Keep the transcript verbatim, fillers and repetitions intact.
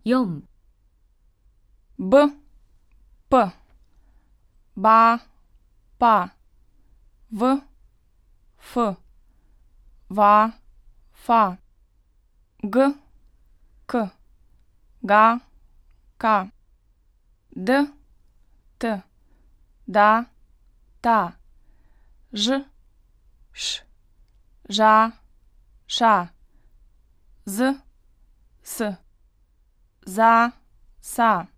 よん、 b, p, ba, pa, v, f, va, fa, g, k, ga, ka, d, t, da, ta, ž, š, ža, ša, z, s, za, sa.